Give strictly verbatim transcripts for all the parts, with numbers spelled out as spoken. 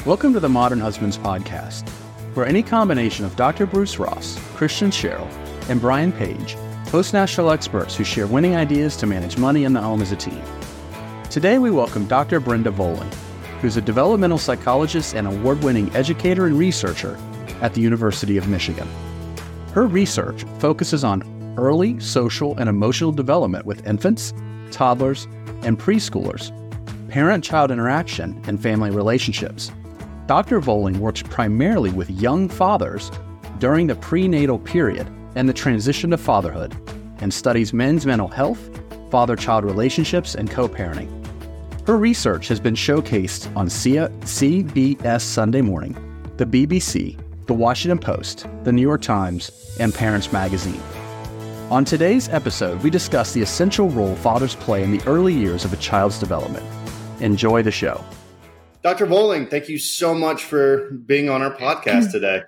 Welcome to the Modern Husbands Podcast, where any combination of Doctor Bruce Ross, Christian Sherrill, and Brian Page host national experts who share winning ideas to manage money in the home as a team. Today we welcome Doctor Brenda Volling, who's a developmental psychologist and award-winning educator and researcher at the University of Michigan. Her research focuses on early social and emotional development with infants, toddlers, and preschoolers, parent-child interaction, and family relationships. Doctor Volling works primarily with young fathers during the prenatal period and the transition to fatherhood, and studies men's mental health, father-child relationships, and co-parenting. Her research has been showcased on C B S Sunday Morning, the B B C, the Washington Post, the New York Times, and Parents Magazine. On today's episode, we discuss the essential role fathers play in the early years of a child's development. Enjoy the show. Doctor Volling, thank you so much for being on our podcast today.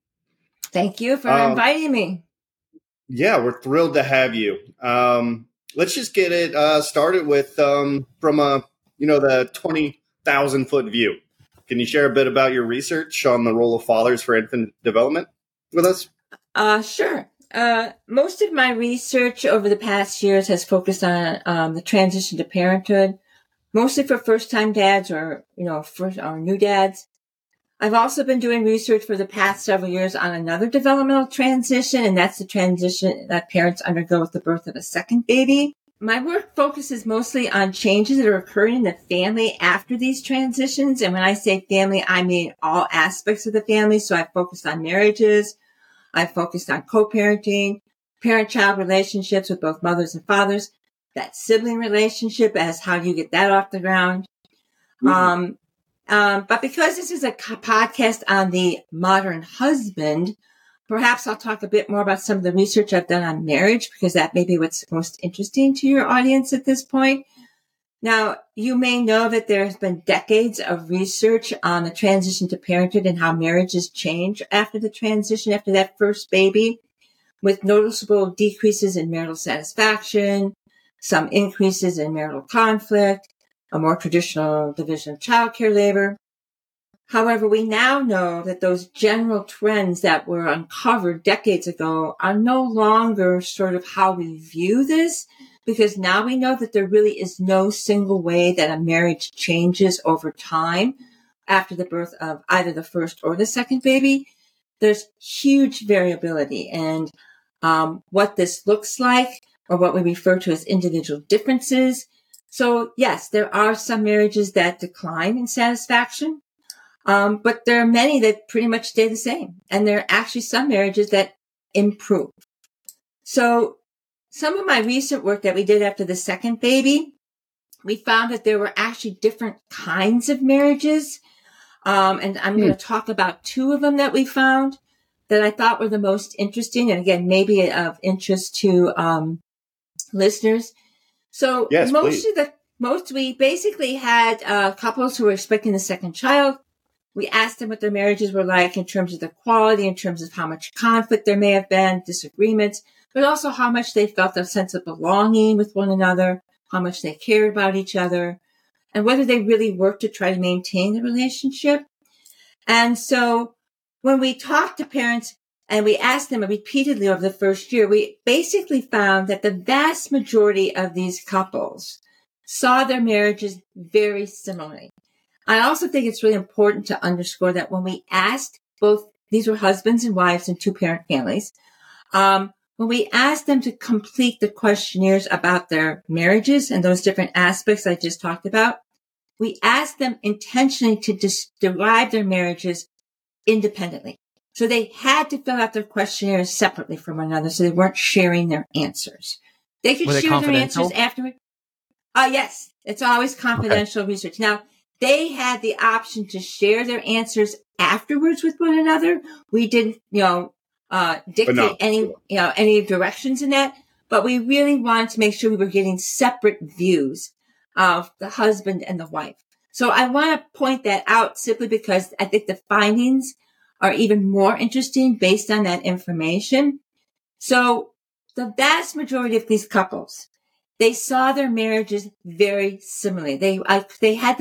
Thank you for um, inviting me. Yeah, we're thrilled to have you. Um, let's just get it uh, started with um, from a you know the twenty thousand foot view. Can you share a bit about your research on the role of fathers for infant development with us? Uh, sure. Uh, most of my research over the past years has focused on um, the transition to parenthood, mostly for first-time dads or, you know, first or new dads. I've also been doing research for the past several years on another developmental transition, and that's the transition that parents undergo with the birth of a second baby. My work focuses mostly on changes that are occurring in the family after these transitions. And when I say family, I mean all aspects of the family. So I focused on marriages. I focused on co-parenting, parent-child relationships with both mothers and fathers, that sibling relationship as how you get that off the ground. Mm-hmm. Um, um, but because this is a podcast on the modern husband, perhaps I'll talk a bit more about some of the research I've done on marriage, because that may be what's most interesting to your audience at this point. Now, you may know that there has been decades of research on the transition to parenthood and how marriages change after the transition, after that first baby, with noticeable decreases in marital satisfaction, some increases in marital conflict, a more traditional division of childcare labor. However, we now know that those general trends that were uncovered decades ago are no longer sort of how we view this, because now we know that there really is no single way that a marriage changes over time after the birth of either the first or the second baby. There's huge variability, and um, what this looks like, or what we refer to as individual differences. So yes, there are some marriages that decline in satisfaction. Um, but there are many that pretty much stay the same. And there are actually some marriages that improve. So some of my recent work that we did after the second baby, we found that there were actually different kinds of marriages. Um, and I'm hmm. going to talk about two of them that we found that I thought were the most interesting. And again, maybe of interest to um, listeners. So yes, most please. of the, most, we basically had uh, couples who were expecting the second child. We asked them what their marriages were like in terms of the quality, in terms of how much conflict there may have been, disagreements, but also how much they felt a sense of belonging with one another, how much they cared about each other, and whether they really worked to try to maintain the relationship. And so when we talked to parents and we asked them repeatedly over the first year, we basically found that the vast majority of these couples saw their marriages very similarly. I also think it's really important to underscore that when we asked both, these were husbands and wives in two-parent families, um, when we asked them to complete the questionnaires about their marriages and those different aspects I just talked about, we asked them intentionally to dis- derive their marriages independently. So they had to fill out their questionnaires separately from one another, so they weren't sharing their answers. They could Were share they their answers afterward. Uh, yes, it's always confidential okay. research. Now, they had the option to share their answers afterwards with one another. We didn't, you know, uh, dictate no. any, you know, any directions in that, but we really wanted to make sure we were getting separate views of the husband and the wife. So I want to point that out simply because I think the findings are even more interesting based on that information. So the vast majority of these couples, they saw their marriages very similarly. They, I, they had this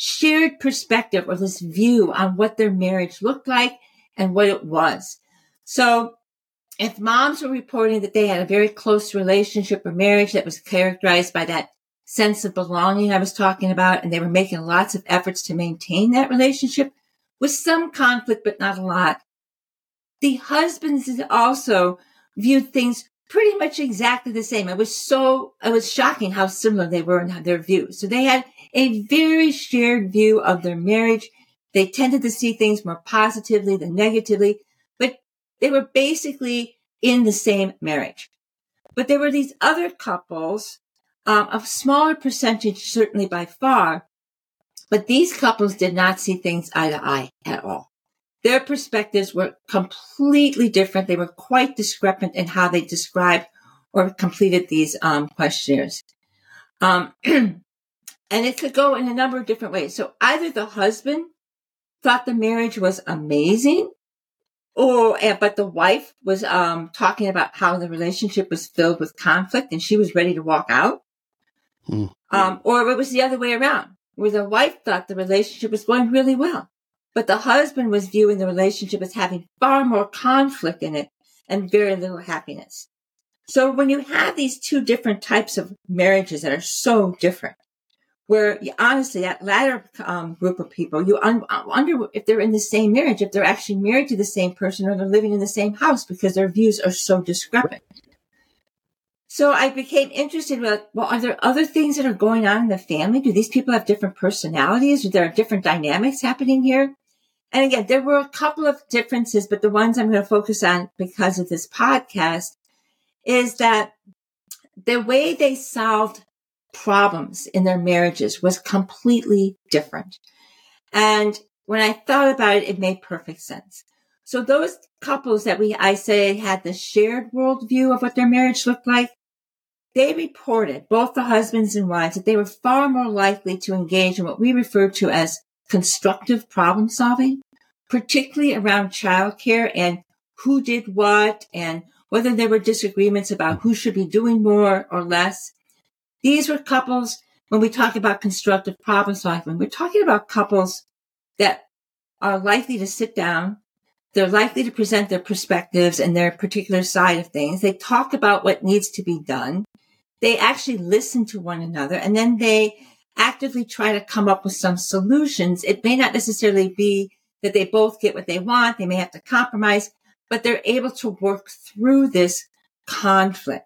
shared perspective or this view on what their marriage looked like and what it was. So if moms were reporting that they had a very close relationship or marriage that was characterized by that sense of belonging I was talking about, and they were making lots of efforts to maintain that relationship with some conflict, but not a lot, the husbands also viewed things pretty much exactly the same. It was so, it was shocking how similar they were in their views. So they had a very shared view of their marriage. They tended to see things more positively than negatively, but they were basically in the same marriage. But there were these other couples, um, a smaller percentage, certainly by far, but these couples did not see things eye to eye at all. Their perspectives were completely different. They were quite discrepant in how they described or completed these um, questionnaires. Um, and it could go in a number of different ways. So either the husband thought the marriage was amazing, or but the wife was um, talking about how the relationship was filled with conflict and she was ready to walk out. Mm-hmm. Um, or it was the other way around, where the wife thought the relationship was going really well, but the husband was viewing the relationship as having far more conflict in it and very little happiness. So when you have these two different types of marriages that are so different, where you, honestly, that latter um, group of people, you un- wonder if they're in the same marriage, if they're actually married to the same person or they're living in the same house because their views are so discrepant. So I became interested with, well, are there other things that are going on in the family? Do these people have different personalities? Are there different dynamics happening here? And again, there were a couple of differences, but the ones I'm going to focus on because of this podcast is that the way they solved problems in their marriages was completely different. And when I thought about it, it made perfect sense. So those couples that we, I say, had the shared worldview of what their marriage looked like, they reported, both the husbands and wives, that they were far more likely to engage in what we refer to as constructive problem solving, particularly around childcare and who did what and whether there were disagreements about who should be doing more or less. These were couples, when we talk about constructive problem solving, we're talking about couples that are likely to sit down. They're likely to present their perspectives and their particular side of things. They talk about what needs to be done. They actually listen to one another, and then they actively try to come up with some solutions. It may not necessarily be that they both get what they want. They may have to compromise, but they're able to work through this conflict.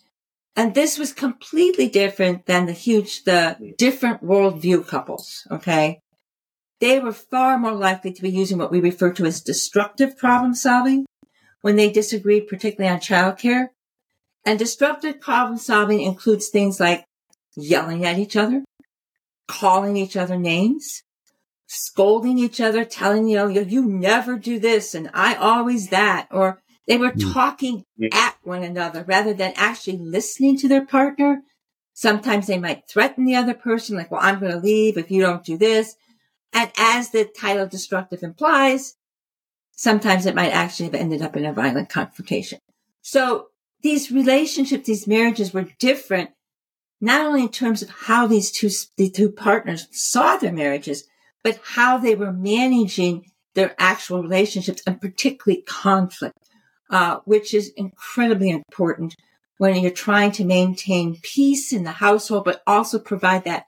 And this was completely different than the huge, the different worldview couples, okay? They were far more likely to be using what we refer to as destructive problem solving when they disagreed, particularly on childcare. And destructive problem solving includes things like yelling at each other, calling each other names, scolding each other, telling, you know, you, you never do this and I always that, or they were talking at one another rather than actually listening to their partner. Sometimes they might threaten the other person, like, well, I'm going to leave if you don't do this. And as the title destructive implies, sometimes it might actually have ended up in a violent confrontation. So these relationships, these marriages were different, not only in terms of how these two, the two partners saw their marriages, but how they were managing their actual relationships and particularly conflict, uh, which is incredibly important when you're trying to maintain peace in the household, but also provide that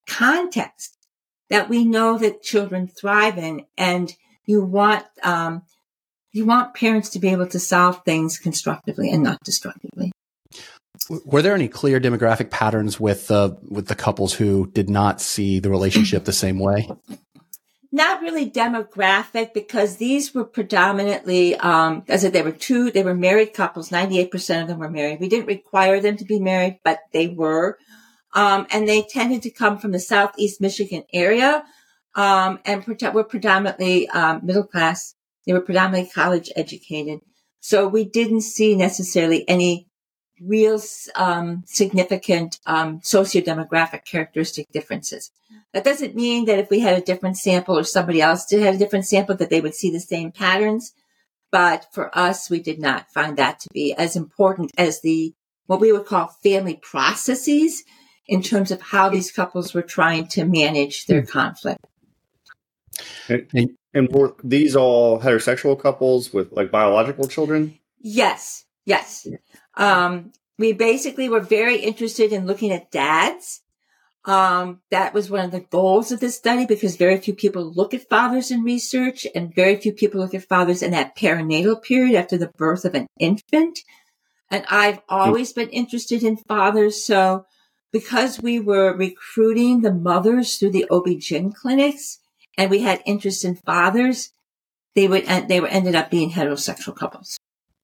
context that we know that children thrive in. And you want, um, you want parents to be able to solve things constructively and not destructively. Were there any clear demographic patterns with uh, with the couples who did not see the relationship the same way? Not really demographic, because these were predominantly, um, as I said, they were two, they were married couples. ninety-eight percent of them were married. We didn't require them to be married, but they were. Um, and they tended to come from the Southeast Michigan area, um, and were predominantly um, middle class. They were predominantly college educated. So we didn't see necessarily any real um, significant um, socio-demographic characteristic differences. That doesn't mean that if we had a different sample or somebody else did have a different sample that they would see the same patterns. But for us, we did not find that to be as important as the what we would call family processes in terms of how these couples were trying to manage their conflict. And, and were these all heterosexual couples with like biological children? Yes, yes. Um, we basically were very interested in looking at dads. Um, that was one of the goals of this study because very few people look at fathers in research and very few people look at fathers in that perinatal period after the birth of an infant. And I've always been interested in fathers. So because we were recruiting the mothers through the O B G Y N clinics and we had interest in fathers, they would, they were ended up being heterosexual couples.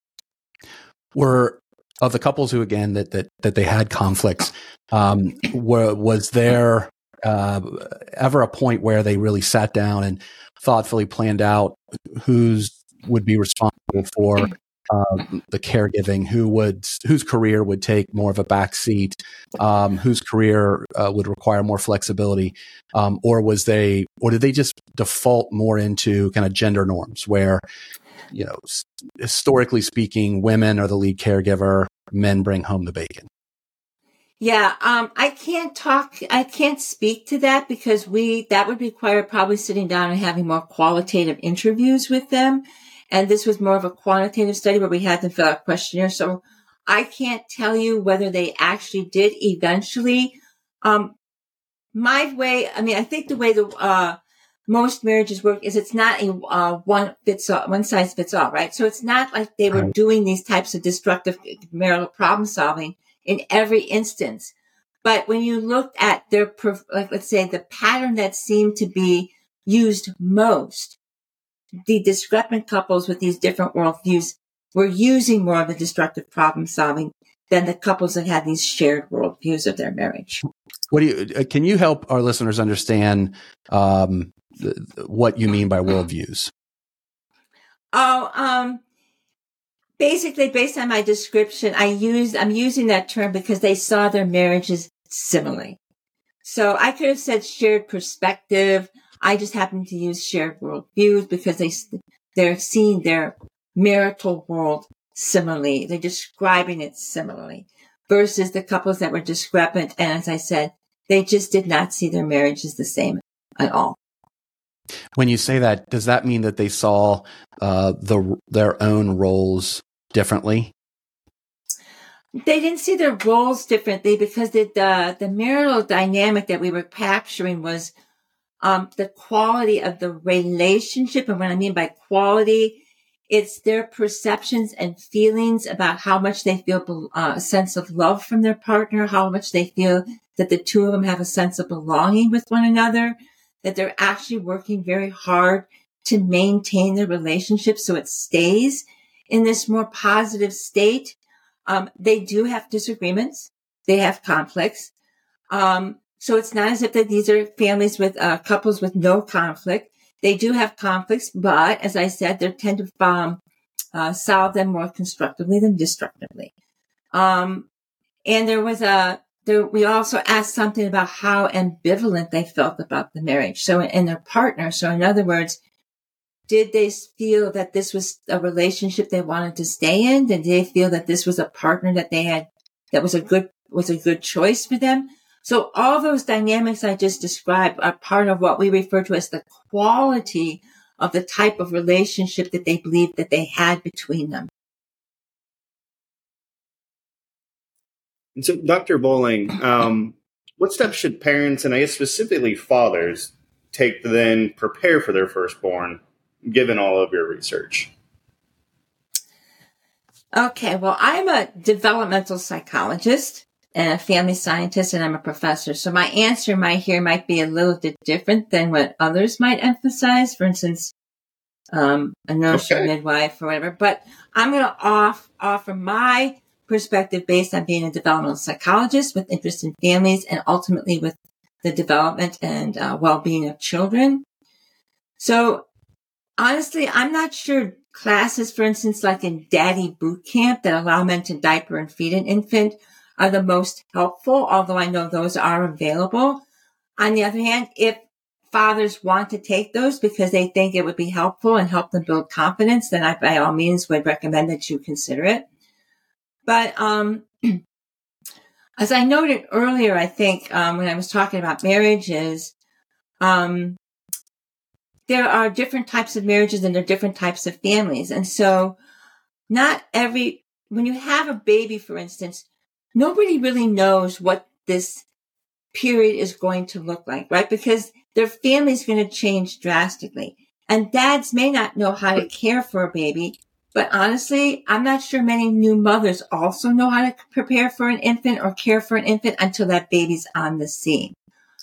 Were of the couples who, again, that, that, that they had conflicts, um, were, was there, uh, ever a point where they really sat down and thoughtfully planned out who's would be responsible for, uh, the caregiving, who would, whose career would take more of a backseat, um, whose career, uh, would require more flexibility? Um, or was they, or did they just default more into kind of gender norms where, you know, historically speaking, women are the lead caregiver, men bring home the bacon? Yeah, um, I can't talk, I can't speak to that because we, that would require probably sitting down and having more qualitative interviews with them. And this was more of a quantitative study where we had to fill out questionnaires. So I can't tell you whether they actually did eventually. Um, my way, I mean, I think the way the, uh, most marriages work is it's not a uh, one fits all, one size fits all, right? So it's not like they were doing these types of destructive marital problem solving in every instance. But when you looked at their, like let's say the pattern that seemed to be used most, the discrepant couples with these different worldviews were using more of the destructive problem solving than the couples that had these shared worldviews of their marriage. What do you, can you help our listeners understand, um, what you mean by worldviews? Oh, um, basically based on my description, I use, I'm using that term because they saw their marriages similarly. So I could have said shared perspective. I just happen to use shared worldviews because they, they're seeing their marital world similarly. They're describing it similarly versus the couples that were discrepant. And as I said, they just did not see their marriages the same at all. When you say that, does that mean that they saw uh, the their own roles differently? They didn't see their roles differently because the the, the marital dynamic that we were capturing was um, the quality of the relationship. And what I mean by quality, it's their perceptions and feelings about how much they feel uh, a sense of love from their partner, how much they feel that the two of them have a sense of belonging with one another, that they're actually working very hard to maintain the relationship so it stays in this more positive state. Um, they do have disagreements. They have conflicts. Um, so it's not as if that these are families with uh, couples with no conflict. They do have conflicts, but as I said, they tend to um, uh, solve them more constructively than destructively. Um, and there was a There, we also asked something about how ambivalent they felt about the marriage. So, and their partner. So in other words, did they feel that this was a relationship they wanted to stay in? Did they feel that this was a partner that they had, that was a good, was a good choice for them? So all those dynamics I just described are part of what we refer to as the quality of the type of relationship that they believed that they had between them. And so, Doctor Bowling, um, what steps should parents, and I guess specifically fathers, take to then prepare for their firstborn, given all of your research? Okay, well, I'm a developmental psychologist and a family scientist, and I'm a professor. So my answer might here might be a little bit different than what others might emphasize. For instance, um, a nurse okay. or midwife or whatever. But I'm going to off, offer my perspective based on being a developmental psychologist with interest in families and ultimately with the development and uh, well-being of children. So honestly, I'm not sure classes, for instance, like in Daddy Boot Camp that allow men to diaper and feed an infant are the most helpful, although I know those are available. On the other hand, if fathers want to take those because they think it would be helpful and help them build confidence, then I by all means would recommend that you consider it. But um, as I noted earlier, I think, um, when I was talking about marriages, um, there are different types of marriages and there are different types of families. And so not every, when you have a baby, for instance, nobody really knows what this period is going to look like, right? Because their family is going to change drastically. And dads may not know how to care for a baby, but honestly, I'm not sure many new mothers also know how to prepare for an infant or care for an infant until that baby's on the scene.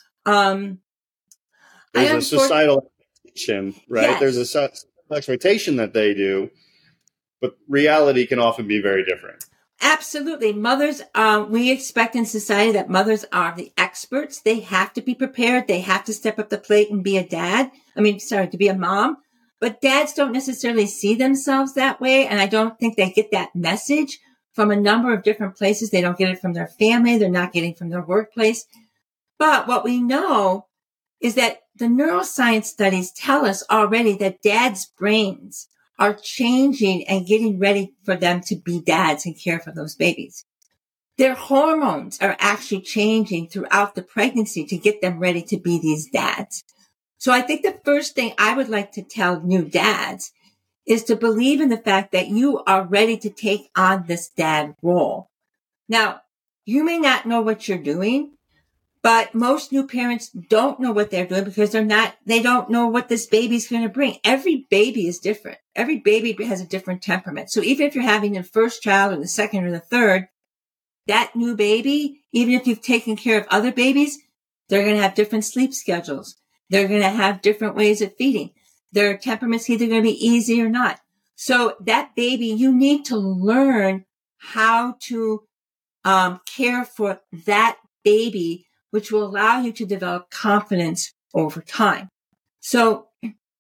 Um, There's a societal expectation, right? Yes. There's a societal expectation that they do, but reality can often be very different. Absolutely. Mothers, um, we expect in society that mothers are the experts. They have to be prepared. They have to step up the plate and be a dad. I mean, sorry, to be a mom. But dads don't necessarily see themselves that way. And I don't think they get that message from a number of different places. They don't get it from their family. They're not getting it from their workplace. But what we know is that the neuroscience studies tell us already that dads' brains are changing and getting ready for them to be dads and care for those babies. Their hormones are actually changing throughout the pregnancy to get them ready to be these dads. So I think the first thing I would like to tell new dads is to believe in the fact that you are ready to take on this dad role. Now, you may not know what you're doing, but most new parents don't know what they're doing because they're not, they don't know what this baby's going to bring. Every baby is different. Every baby has a different temperament. So even if you're having the first child or the second or the third, that new baby, even if you've taken care of other babies, they're going to have different sleep schedules. They're going to have different ways of feeding. Their temperament's either going to be easy or not. So that baby, you need to learn how to um, care for that baby, which will allow you to develop confidence over time. So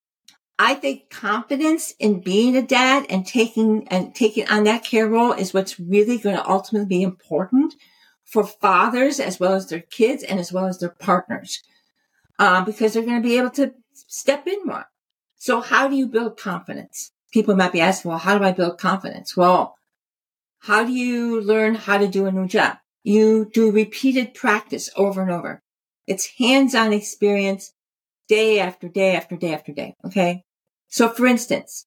I think confidence in being a dad and taking and taking on that care role is what's really going to ultimately be important for fathers as well as their kids and as well as their partners, um, because they're going to be able to step in more. So how do you build confidence? People might be asking, well, how do I build confidence? Well, how do you learn how to do a new job? You do repeated practice over and over. It's hands-on experience day after day after day after day. Okay. So for instance,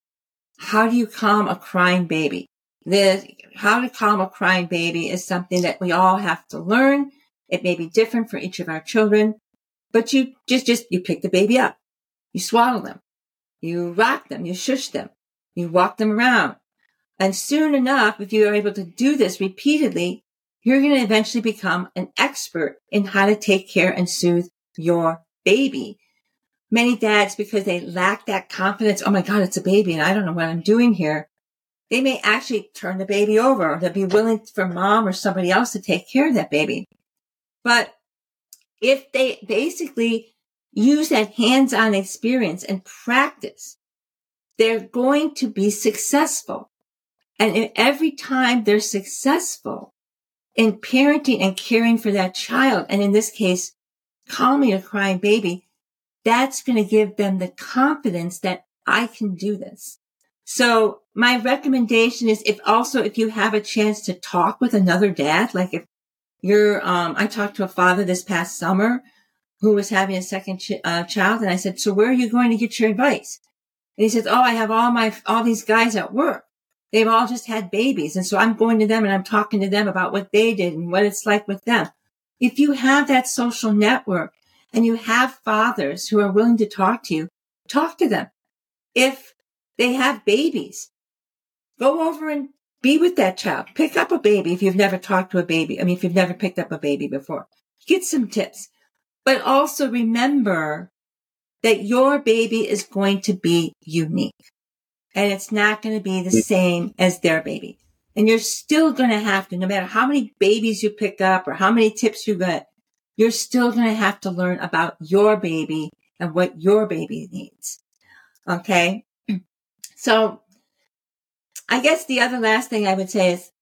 how do you calm a crying baby? The, how to calm a crying baby is something that we all have to learn. It may be different for each of our children, but you just, just, you pick the baby up. You swaddle them. You rock them. You shush them. You walk them around. And soon enough, if you are able to do this repeatedly, you're going to eventually become an expert in how to take care and soothe your baby. Many dads, because they lack that confidence, oh my God, it's a baby and I don't know what I'm doing here. They may actually turn the baby over or they'll be willing for mom or somebody else to take care of that baby. But if they basically use that hands-on experience and practice, they're going to be successful. And every time they're successful in parenting and caring for that child, and in this case, calming a crying baby, that's going to give them the confidence that I can do this. So my recommendation is if also, if you have a chance to talk with another dad, like if you're, um, I talked to a father this past summer who was having a second ch- uh, child. And I said, so where are you going to get your advice? And he says, oh, I have all my, all these guys at work. They've all just had babies. And so I'm going to them and I'm talking to them about what they did and what it's like with them. If you have that social network and you have fathers who are willing to talk to you, talk to them. If they have babies, go over and be with that child. Pick up a baby if you've never talked to a baby. I mean, if you've never picked up a baby before, get some tips. But also remember that your baby is going to be unique. And it's not going to be the same as their baby. And you're still going to have to, no matter how many babies you pick up or how many tips you get, you're still going to have to learn about your baby and what your baby needs. Okay? So I guess the other last thing I would say is,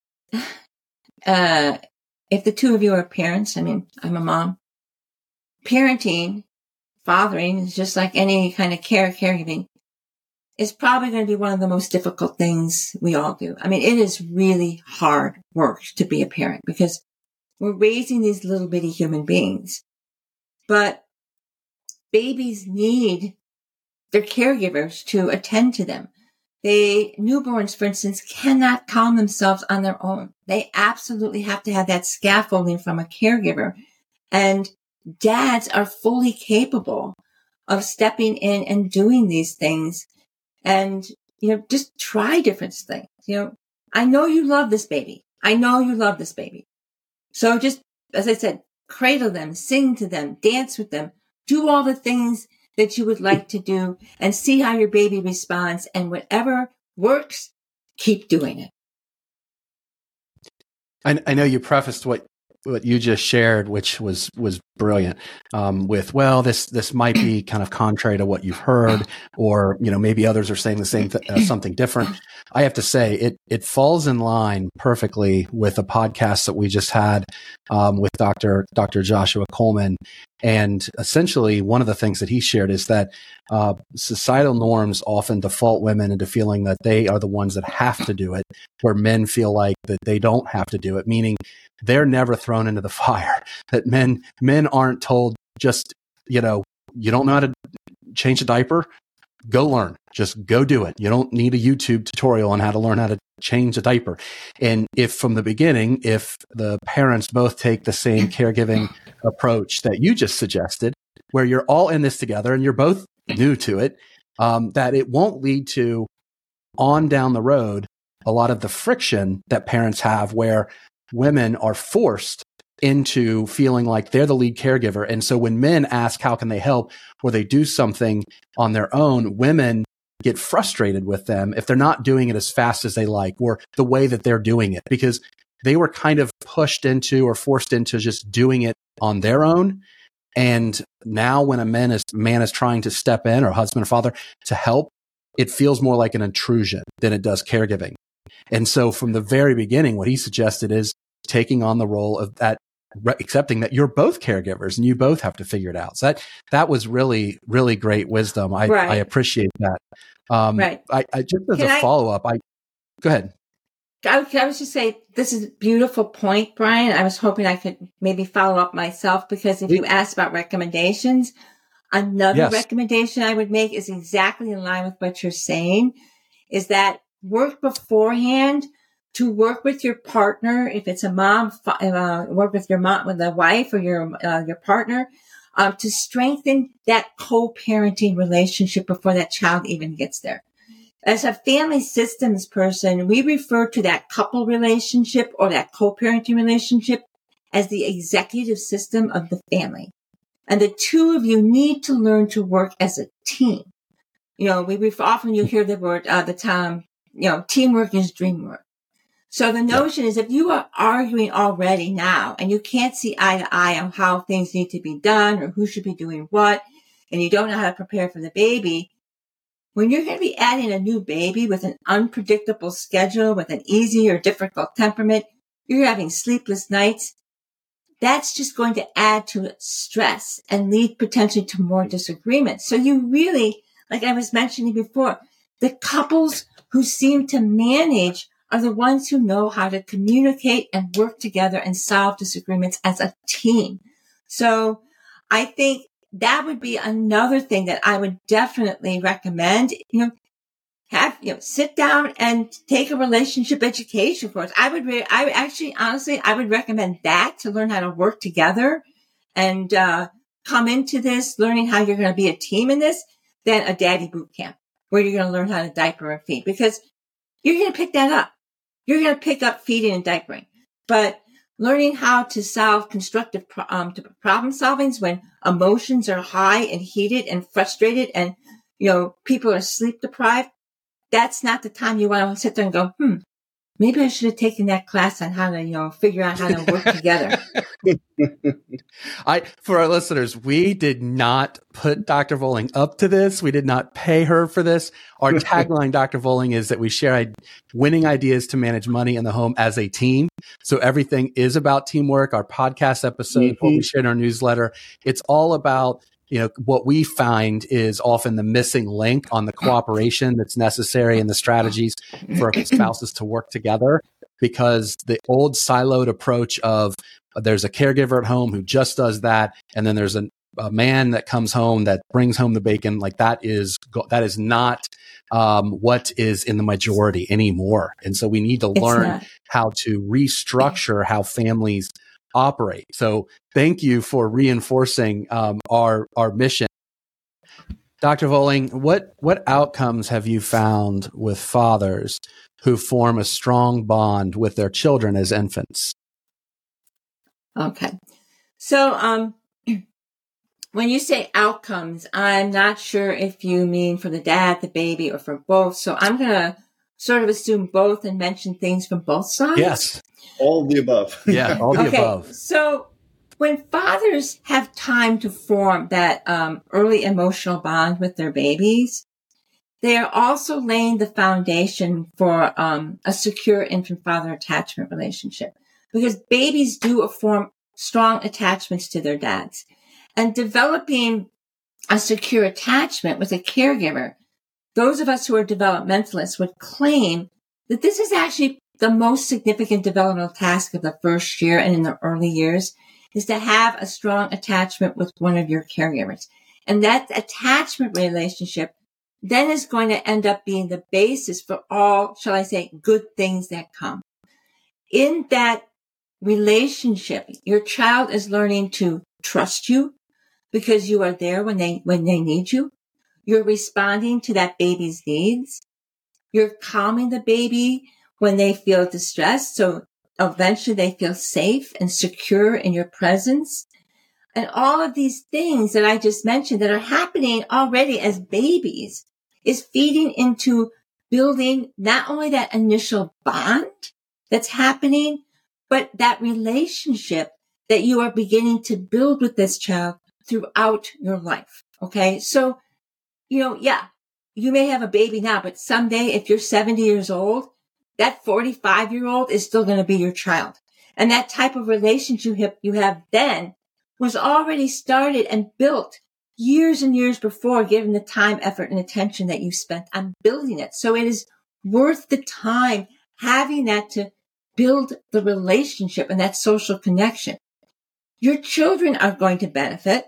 uh, if the two of you are parents, I mean, I'm a mom, parenting, fathering is just like any kind of care, caregiving. It's probably going to be one of the most difficult things we all do. I mean, it is really hard work to be a parent because we're raising these little bitty human beings. But babies need their caregivers to attend to them. They, newborns, for instance, cannot calm themselves on their own. They absolutely have to have that scaffolding from a caregiver. And dads are fully capable of stepping in and doing these things. And, you know, just try different things. You know, I know you love this baby. I know you love this baby. So just, as I said, cradle them, sing to them, dance with them, do all the things that you would like to do and see how your baby responds. And whatever works, keep doing it. I, I know you prefaced what what you just shared, which was was brilliant. Um, with well, this this might be kind of contrary to what you've heard, or you know maybe others are saying the same th- uh, something different. I have to say it it falls in line perfectly with a podcast that we just had um, with Doctor Doctor Joshua Coleman. And essentially, one of the things that he shared is that uh, societal norms often default women into feeling that they are the ones that have to do it, where men feel like that they don't have to do it, meaning they're never thrown into the fire. That men men aren't told, just, you know, you don't know how to change a diaper, go learn. Just go do it. You don't need a YouTube tutorial on how to learn how to change a diaper. And if from the beginning, if the parents both take the same caregiving approach that you just suggested, where you're all in this together and you're both new to it, um, that it won't lead to on down the road a lot of the friction that parents have where women are forced into feeling like they're the lead caregiver. And so when men ask, how can they help, or they do something on their own, women get frustrated with them if they're not doing it as fast as they like, or the way that they're doing it, because they were kind of pushed into or forced into just doing it on their own. And now when a man is, man is trying to step in, or husband or father, to help, it feels more like an intrusion than it does caregiving. And so from the very beginning, what he suggested is taking on the role of that, accepting that you're both caregivers and you both have to figure it out. So that, that was really, really great wisdom. I, right. I appreciate that. Um, right. I, I just as Can a follow up, I, go ahead. I, I was just say, this is a beautiful point, Brian. I was hoping I could maybe follow up myself, because if you asked about recommendations, another yes. recommendation I would make is exactly in line with what you're saying, is that work beforehand to work with your partner. If it's a mom, uh, work with your mom, with a wife or your, uh, your partner, um, to strengthen that co-parenting relationship before that child even gets there. As a family systems person, we refer to that couple relationship or that co-parenting relationship as the executive system of the family. And the two of you need to learn to work as a team. You know, we refer, often you hear the word, uh, the term, you know, teamwork is dreamwork. So the notion is, if you are arguing already now and you can't see eye to eye on how things need to be done or who should be doing what, and you don't know how to prepare for the baby, when you're going to be adding a new baby with an unpredictable schedule, with an easy or difficult temperament, you're having sleepless nights, that's just going to add to stress and lead potentially to more disagreement. So you really, like I was mentioning before, the couples who seem to manage are the ones who know how to communicate and work together and solve disagreements as a team. So I think that would be another thing that I would definitely recommend. You know, have, you know, sit down and take a relationship education course. I would, re- I would actually, honestly, I would recommend that to learn how to work together and, uh, come into this learning how you're going to be a team in this, than a daddy boot camp where you're going to learn how to diaper and feed, because you're going to pick that up. You're going to pick up feeding and diapering, but learning how to solve constructive um, problem solvings when emotions are high and heated and frustrated and, you know, people are sleep deprived, that's not the time you want to sit there and go, hmm, maybe I should have taken that class on how to, you know, figure out how to work together. I, for our listeners, we did not put Doctor Volling up to this. We did not pay her for this. Our tagline, Doctor Volling, is that we share winning ideas to manage money in the home as a team. So everything is about teamwork. Our podcast episode, mm-hmm. what we share in our newsletter, it's all about, you know, what we find is often the missing link on the cooperation that's necessary and the strategies for spouses to work together. Because the old siloed approach of there's a caregiver at home who just does that. And then there's a, a man that comes home that brings home the bacon. Like that is, that is not um, what is in the majority anymore. And so we need to It's learn not. how to restructure how families operate. So thank you for reinforcing um, our, our mission. Doctor Volling, what, what outcomes have you found with fathers who form a strong bond with their children as infants? Okay. So, um, when you say outcomes, I'm not sure if you mean for the dad, the baby, or for both. So I'm going to sort of assume both and mention things from both sides. Yes. All of the above. Yeah, all the okay. above. So when fathers have time to form that um, early emotional bond with their babies, they are also laying the foundation for um, a secure infant-father attachment relationship, because babies do form strong attachments to their dads. And developing a secure attachment with a caregiver, those of us who are developmentalists would claim that this is actually the most significant developmental task of the first year and in the early years, is to have a strong attachment with one of your caregivers. And that attachment relationship then is going to end up being the basis for all, shall I say, good things that come. In that relationship, your child is learning to trust you because you are there when they, when they need you. You're responding to that baby's needs. You're calming the baby when they feel distressed. So eventually they feel safe and secure in your presence. And all of these things that I just mentioned that are happening already as babies is feeding into building not only that initial bond that's happening, but that relationship that you are beginning to build with this child throughout your life. Okay. So, you know, yeah, you may have a baby now, but someday if you're seventy years old, that forty-five year old is still going to be your child. And that type of relationship you have then was already started and built years and years before, given the time, effort, and attention that you spent on building it. So it is worth the time having that to build the relationship and that social connection. Your children are going to benefit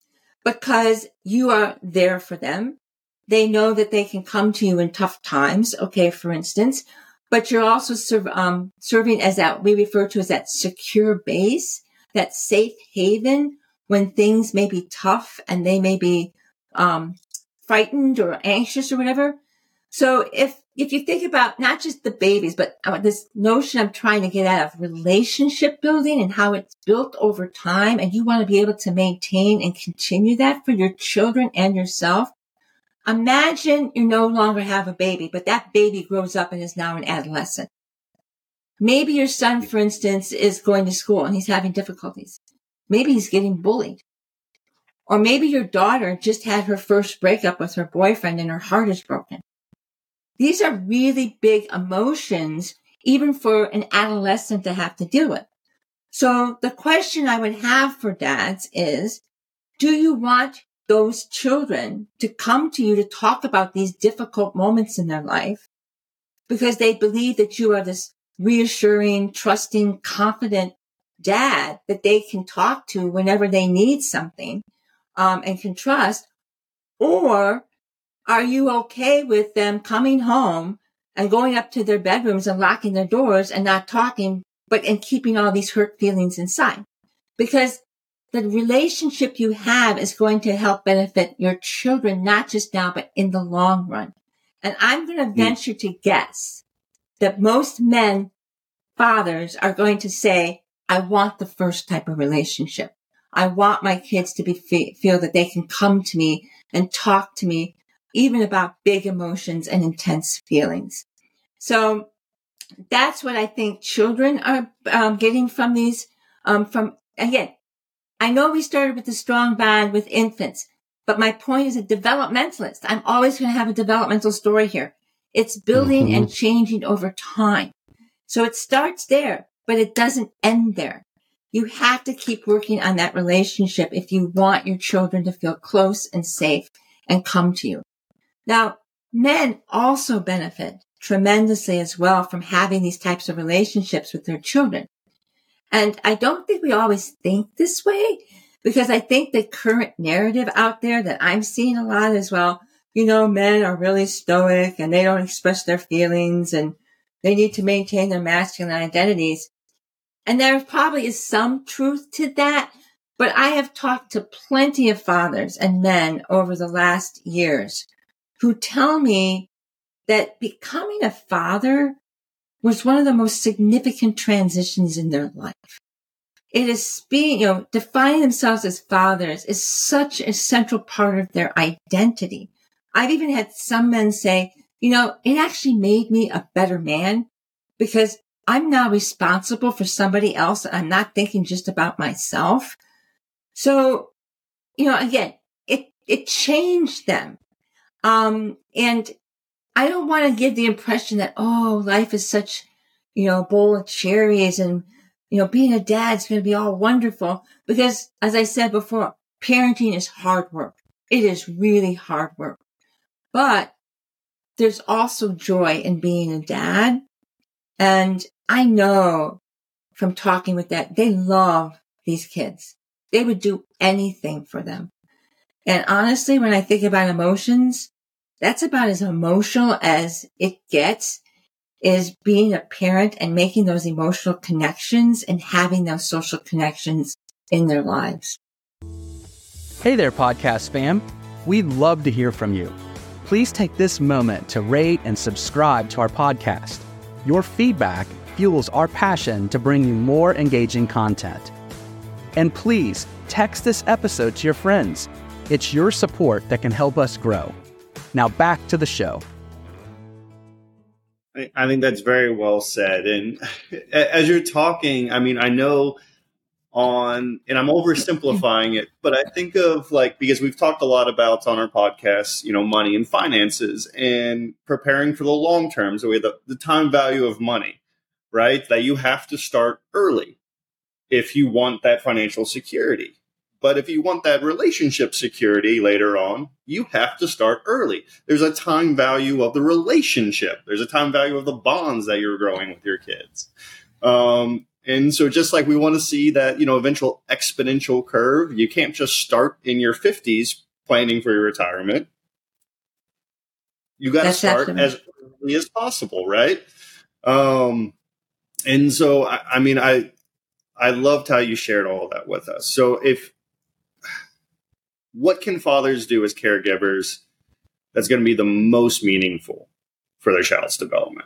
because you are there for them. They know that they can come to you in tough times, okay, for instance, but you're also serve, um, serving as that, we refer to as that secure base, that safe haven when things may be tough and they may be um, frightened or anxious or whatever. So if if you think about not just the babies, but this notion I'm trying to get at of relationship building and how it's built over time, and you want to be able to maintain and continue that for your children and yourself, imagine you no longer have a baby, but that baby grows up and is now an adolescent. Maybe your son, for instance, is going to school and he's having difficulties. Maybe he's getting bullied. Or maybe your daughter just had her first breakup with her boyfriend and her heart is broken. These are really big emotions, even for an adolescent to have to deal with. So the question I would have for dads is, do you want those children to come to you to talk about these difficult moments in their life because they believe that you are this reassuring, trusting, confident dad that they can talk to whenever they need something um, and can trust? Or are you okay with them coming home and going up to their bedrooms and locking their doors and not talking, but and keeping all these hurt feelings inside? Because the relationship you have is going to help benefit your children, not just now, but in the long run. And I'm going to venture to guess that most men, fathers, are going to say, I want the first type of relationship. I want my kids to be feel that they can come to me and talk to me, even about big emotions and intense feelings. So that's what I think children are um, getting from these, um, from, again, I know we started with a strong bond with infants, but my point is a developmentalist. I'm always going to have a developmental story here. It's building mm-hmm. and changing over time. So it starts there, but it doesn't end there. You have to keep working on that relationship if you want your children to feel close and safe and come to you. Now, men also benefit tremendously as well from having these types of relationships with their children. And I don't think we always think this way, because I think the current narrative out there that I'm seeing a lot as well, you know, men are really stoic and they don't express their feelings and they need to maintain their masculine identities. And there probably is some truth to that, but I have talked to plenty of fathers and men over the last years who tell me that becoming a father was one of the most significant transitions in their life. It is being, you know, defining themselves as fathers is such a central part of their identity. I've even had some men say, you know, it actually made me a better man because I'm now responsible for somebody else. I'm not thinking just about myself. So, you know, again, it, it changed them. Um, and I don't want to give the impression that, oh, life is such, you know, a bowl of cherries and, you know, being a dad's going to be all wonderful. Because as I said before, parenting is hard work. It is really hard work. But there's also joy in being a dad. And I know from talking with that, they love these kids. They would do anything for them. And honestly, when I think about emotions, that's about as emotional as it gets, is being a parent and making those emotional connections and having those social connections in their lives. Hey there, podcast fam. We'd love to hear from you. Please take this moment to rate and subscribe to our podcast. Your feedback fuels our passion to bring you more engaging content. And please text this episode to your friends. It's your support that can help us grow. Now back to the show. I think that's very well said. And as you're talking, I mean, I know on, and I'm oversimplifying it, but I think of like, because we've talked a lot about on our podcast, you know, money and finances and preparing for the long term. So we have the, the time value of money, right? That you have to start early if you want that financial security. But if you want that relationship security later on, you have to start early. There's a time value of the relationship. There's a time value of the bonds that you're growing with your kids. Um, and so just like we want to see that, you know, eventual exponential curve, you can't just start in your fifties planning for your retirement. You got to start absolutely. as early as possible, right? Um, and so, I, I mean, I I loved how you shared all of that with us. So if what can fathers do as caregivers that's going to be the most meaningful for their child's development?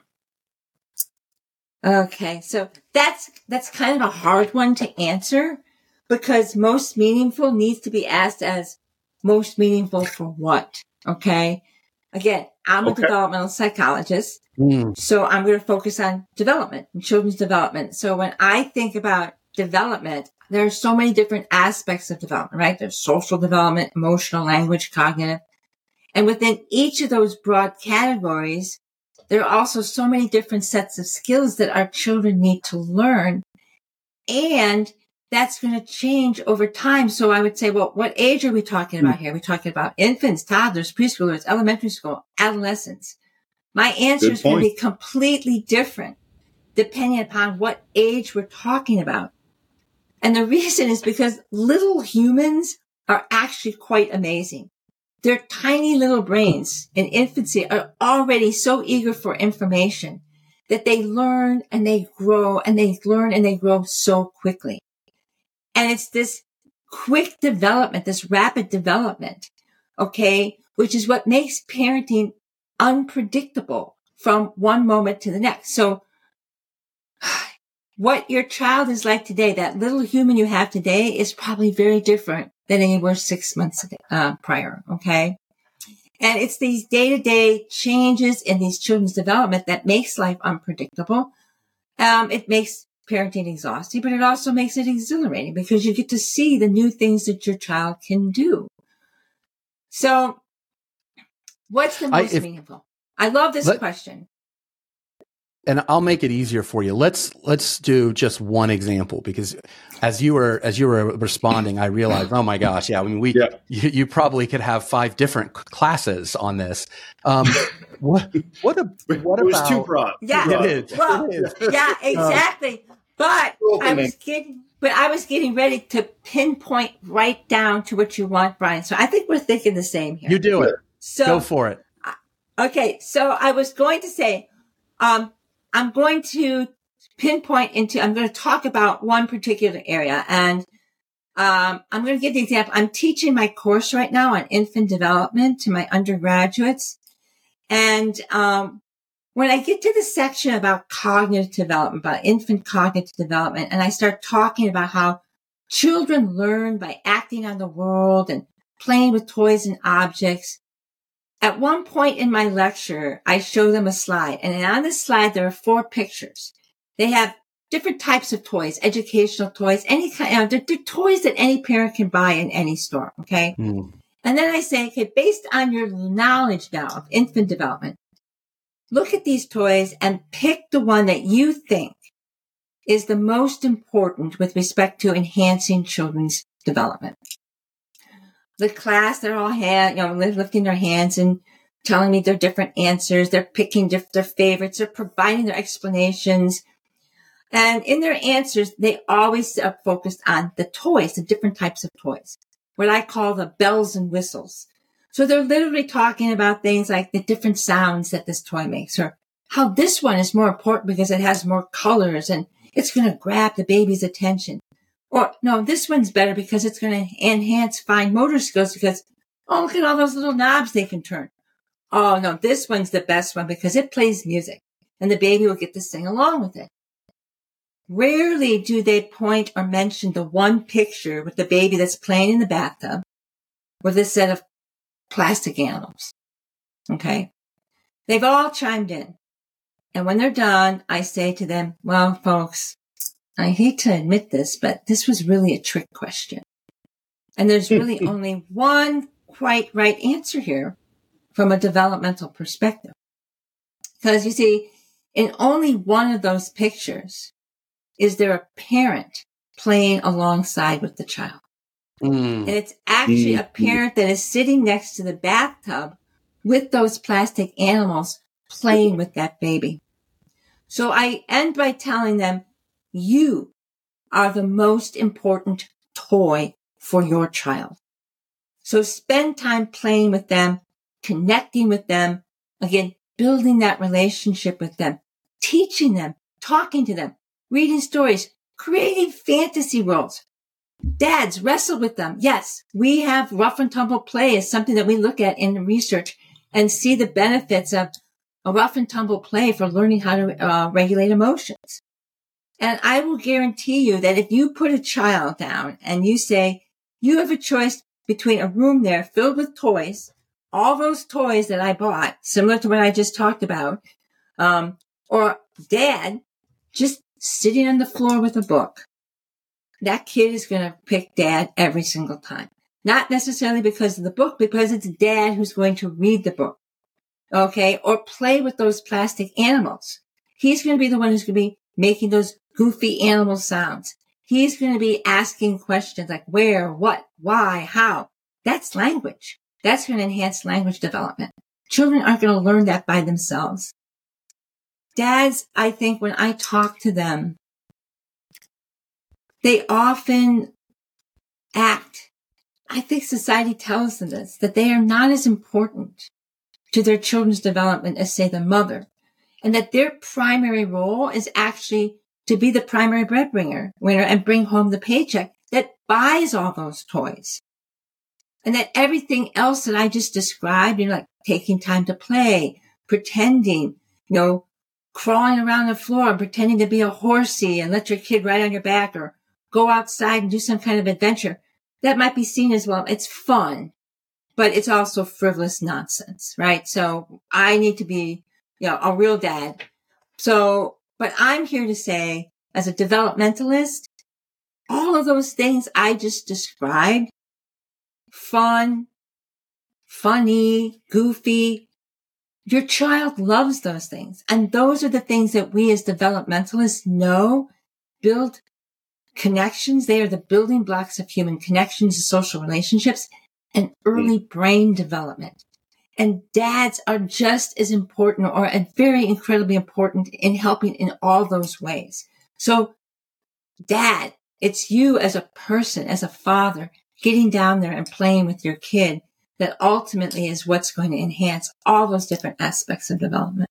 Okay, so that's that's kind of a hard one to answer because most meaningful needs to be asked as most meaningful for what? Okay, again, I'm a okay. developmental psychologist, mm. so I'm going to focus on development and children's development. So when I think about development, there are so many different aspects of development, right? There's social development, emotional, language, cognitive. And within each of those broad categories, there are also so many different sets of skills that our children need to learn. And that's going to change over time. So I would say, well, what age are we talking about here? Are we talking about infants, toddlers, preschoolers, elementary school, adolescents? My answer is going to be completely different depending upon what age we're talking about. And the reason is because little humans are actually quite amazing. Their tiny little brains in infancy are already so eager for information that they learn and they grow and they learn and they grow so quickly. And it's this quick development, this rapid development, okay, which is what makes parenting unpredictable from one moment to the next. So what your child is like today, that little human you have today, is probably very different than they were six months uh, prior, okay? And it's these day-to-day changes in these children's development that makes life unpredictable. Um, it makes parenting exhausting, but it also makes it exhilarating because you get to see the new things that your child can do. So what's the most I, if, meaningful? I love this let, question. And I'll make it easier for you. Let's let's do just one example because as you were as you were responding, I realized, oh my gosh, yeah. I mean, we yeah. you, you probably could have five different classes on this. Um, what what a, what it was about, too broad. Yeah, too broad. It is. Well, it is. yeah, exactly. Um, But I was getting, but I was getting ready to pinpoint right down to what you want, Brian. So I think we're thinking the same here. You do it. So, go for it. Okay. So I was going to say, um, I'm going to pinpoint into, I'm going to talk about one particular area. And um, I'm going to give the example. I'm teaching my course right now on infant development to my undergraduates. And um, when I get to the section about cognitive development, about infant cognitive development, and I start talking about how children learn by acting on the world and playing with toys and objects, at one point in my lecture, I show them a slide. And on this slide, there are four pictures. They have different types of toys, educational toys, any kind, you know, they're, they're toys that any parent can buy in any store, okay? Mm. And then I say, okay, based on your knowledge now of infant development, look at these toys and pick the one that you think is the most important with respect to enhancing children's development. The class, they're all hand, you know, lifting their hands and telling me their different answers. They're picking diff- their favorites. They're providing their explanations. And in their answers, they always are focused on the toys, the different types of toys, what I call the bells and whistles. So they're literally talking about things like the different sounds that this toy makes, or how this one is more important because it has more colors and it's going to grab the baby's attention. Or no, this one's better because it's going to enhance fine motor skills because, oh, look at all those little knobs they can turn. Oh, no, this one's the best one because it plays music and the baby will get to sing along with it. Rarely do they point or mention the one picture with the baby that's playing in the bathtub with a set of plastic animals. Okay. They've all chimed in. And when they're done, I say to them, well, folks, I hate to admit this, but this was really a trick question. And there's really only one quite right answer here from a developmental perspective. Because you see, in only one of those pictures is there a parent playing alongside with the child. Mm. And it's actually mm. a parent that is sitting next to the bathtub with those plastic animals playing with that baby. So I end by telling them, you are the most important toy for your child. So spend time playing with them, connecting with them, again, building that relationship with them, teaching them, talking to them, reading stories, creating fantasy worlds. Dads, wrestle with them. Yes, we have rough and tumble play as something that we look at in research and see the benefits of a rough and tumble play for learning how to uh, regulate emotions. And I will guarantee you that if you put a child down and you say, you have a choice between a room there filled with toys, all those toys that I bought, similar to what I just talked about, um, or dad just sitting on the floor with a book, that kid is going to pick dad every single time. Not necessarily because of the book, because it's dad who's going to read the book. Okay. Or play with those plastic animals. He's going to be the one who's going to be making those goofy animal sounds. He's going to be asking questions like where, what, why, how. That's language. That's going to enhance language development. Children aren't going to learn that by themselves. Dads, I think when I talk to them, they often act. I think society tells them this, that they are not as important to their children's development as, say, the mother, and that their primary role is actually to be the primary breadwinner winner and bring home the paycheck that buys all those toys. And that everything else that I just described, you know, like taking time to play, pretending, you know, crawling around the floor and pretending to be a horsey and let your kid ride on your back or go outside and do some kind of adventure, that might be seen as, well, it's fun, but it's also frivolous nonsense, right? So I need to be, you know, a real dad. So, but I'm here to say, as a developmentalist, all of those things I just described, fun, funny, goofy, your child loves those things. And those are the things that we as developmentalists know build connections. They are the building blocks of human connections, social relationships, and early brain development. And dads are just as important or very incredibly important in helping in all those ways. So dad. It's you as a person, as a father, getting down there and playing with your kid that ultimately is what's going to enhance all those different aspects of development.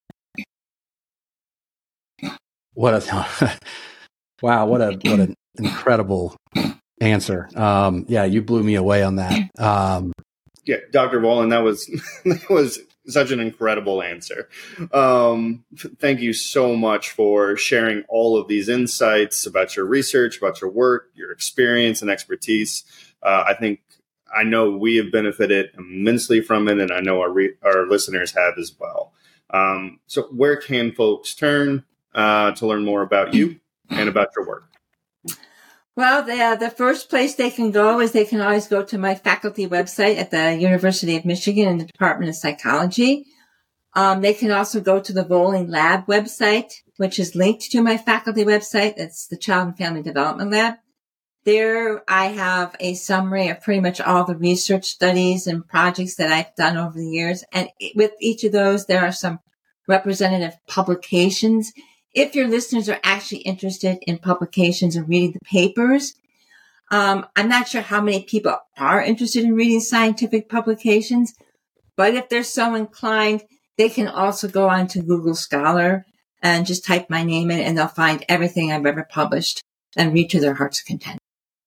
What a wow! What a what an incredible answer. Um, yeah, you blew me away on that. Um, yeah, Doctor Volin, that was that was such an incredible answer. Um, thank you so much for sharing all of these insights about your research, about your work, your experience and expertise. Uh, I think I know we have benefited immensely from it, and I know our re- our listeners have as well. Um, so, where can folks turn uh, to learn more about you and about your work? Well, the, uh, the first place they can go is they can always go to my faculty website at the University of Michigan in the Department of Psychology. Um, they can also go to the Volin Lab website, which is linked to my faculty website. It's the Child and Family Development Lab. There I have a summary of pretty much all the research studies and projects that I've done over the years. And with each of those, there are some representative publications. If your listeners are actually interested in publications and reading the papers, um, I'm not sure how many people are interested in reading scientific publications, but if they're so inclined, they can also go on to Google Scholar and just type my name in, and they'll find everything I've ever published and read to their heart's content.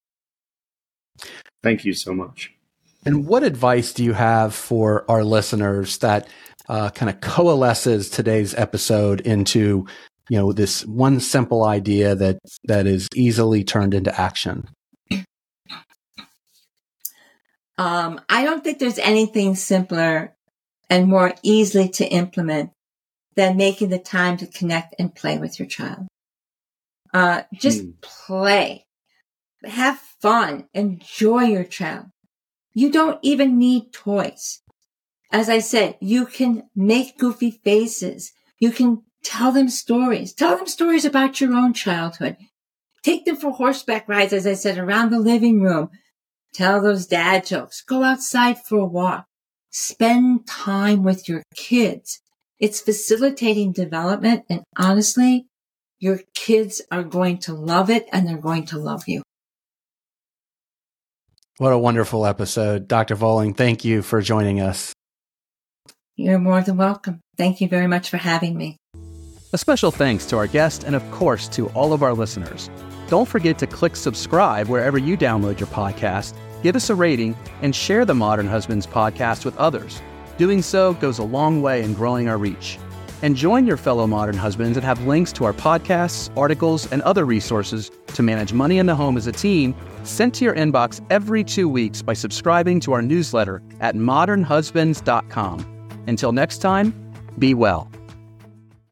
Thank you so much. And what advice do you have for our listeners that uh, kind of coalesces today's episode into, you know, this one simple idea that that is easily turned into action? Um, I don't think there's anything simpler and more easily to implement than making the time to connect and play with your child. Uh, just mm. play, have fun, enjoy your child. You don't even need toys. As I said, you can make goofy faces. You can tell them stories. Tell them stories about your own childhood. Take them for horseback rides, as I said, around the living room. Tell those dad jokes. Go outside for a walk. Spend time with your kids. It's facilitating development, and honestly, your kids are going to love it, and they're going to love you. What a wonderful episode. Doctor Volin, thank you for joining us. You're more than welcome. Thank you very much for having me. A special thanks to our guest and, of course, to all of our listeners. Don't forget to click subscribe wherever you download your podcast, give us a rating, and share the Modern Husbands podcast with others. Doing so goes a long way in growing our reach. And join your fellow Modern Husbands and have links to our podcasts, articles, and other resources to manage money in the home as a team sent to your inbox every two weeks by subscribing to our newsletter at modern husbands dot com. Until next time, be well.